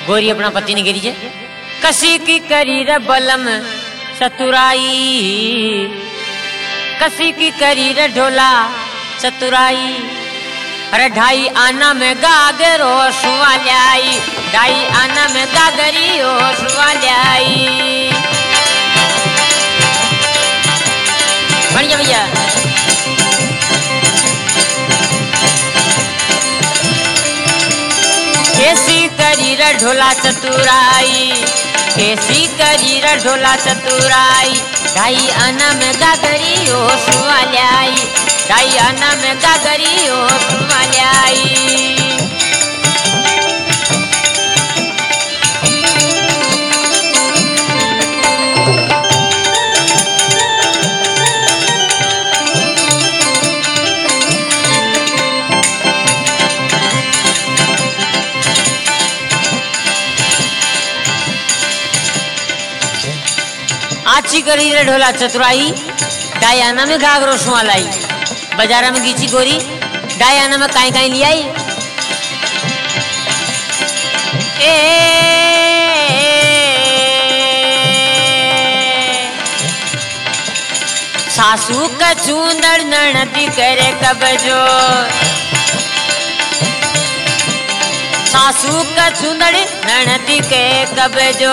गोरी अपना पति ने गिरी कसी की करी रे बलम चतुराई, कसी की करी रे ढोला चतुराई। अरे ढाई आना में गागरो सुवा लाई, ढाई आना में गागरी ओ सुवा लाई। बढ़िया भैया। कैसी करी रे ढोला चतुराई, कैसी करी रे ढोला चतुराई। ढाई आना में गागरी ओ सुवा लाई, ढाई आना में गागरी ओ सुवा लाई। आची करी रे ढोला चतुराई, डायाना में घाघरो सुआ लाई। बाजारा में गीची गोरी, डायाना में काई काई लियाई। सासू का चूंदड़ ननदी करे कबजो, सासू का चूंदड़ ननदी के कबजो।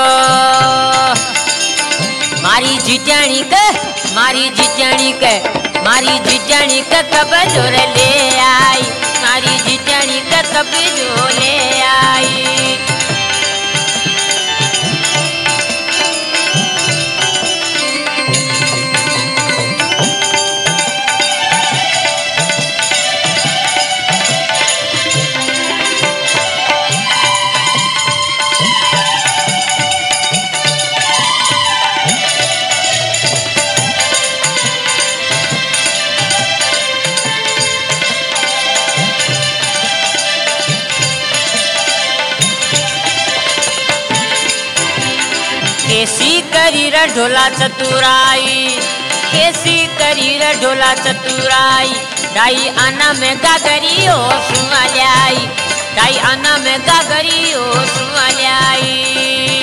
मारी जिजानी के, मारी जिजानी के, मारी जिजानी के कबजो रे ले आई, मारी जिजानी के कबजो ले आई। कैसी करी रे ढोला चतुराई, कैसी करी रे ढोला चतुराई। ढाई आना में गागरी ओ सुवा लाई, ढाई आना में गागरी ओ सुवा लाई।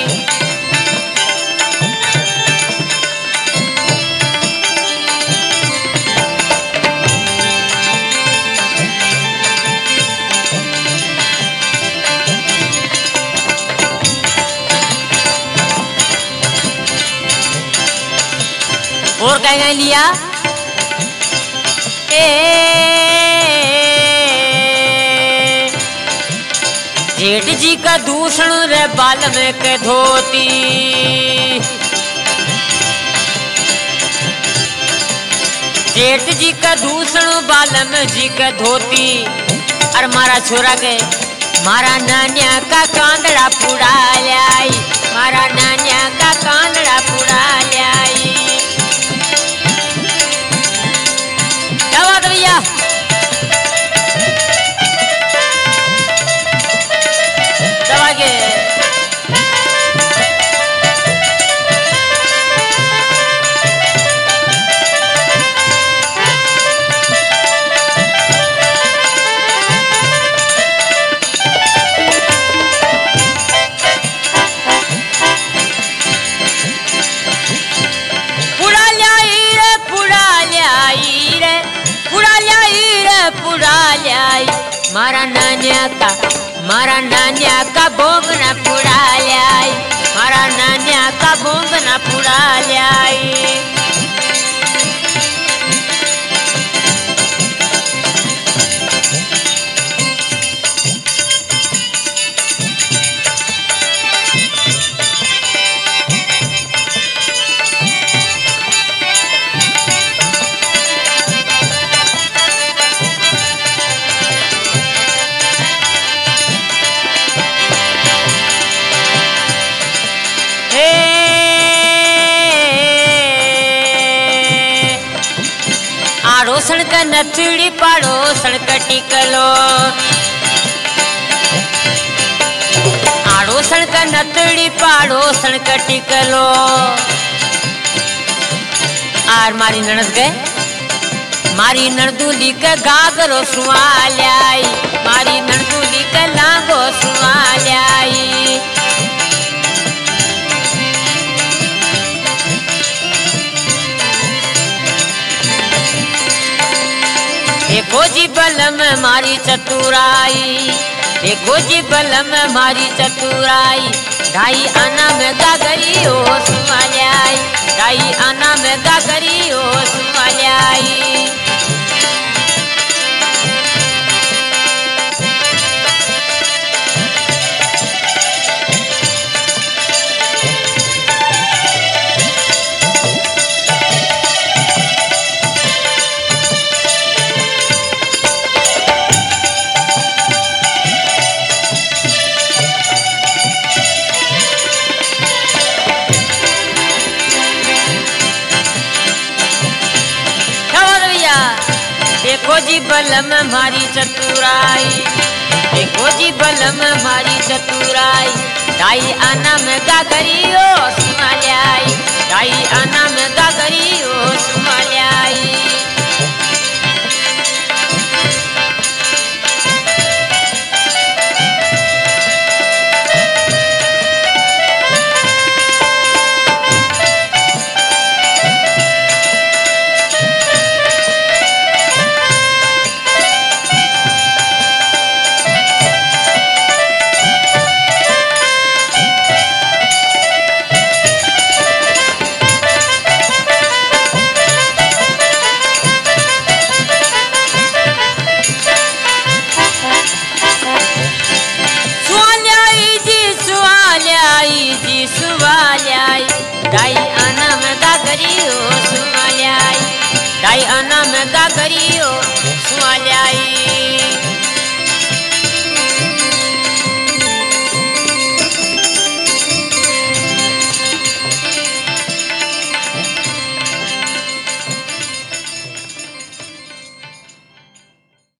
और कह लिया जेठ जी का दूषण रे बाल में के धोती। जेठ जी का दूषण बाल में जी के धोती। और मारा छोरा के मारा नानिया का कांदड़ा पुड़ा लाई, मारा नानिया का कांदड़ा पुड़ा लाई। क्या बात भैया। दबा के मारा नानिया का बोंगना पुड़ा लाई, मारा नानिया का बोंगना पुड़ा लाई। आड़ोसन का नथड़ी पाड़ोसन का टिकलो, आड़ोसन का नथड़ी पाड़ोसन का टिकलो। आर मारी ननद गए, मारी ननदूली का गागरो सुआ लाई, मारी ननदूली का लांगो सुआ लाई। में मारी चतुराई, देखो जी बल में मारी चतुराई। ढाई आना में गागरी ओ सुमाल्याई, ढाई आना में गागरी ओ सुमाल्याई। देखो जी बल में मारी चतुराई, देखो जी बल में मारी चतुराई। ढाई आना में गागरी ओ सुमाल्याई, ढाई आना में गागरी ओ सुमाल्याई। ढाई आना में गागरी ओ सुमाल्याई, ढाई आना में गागरी ओ सुमाल्याई।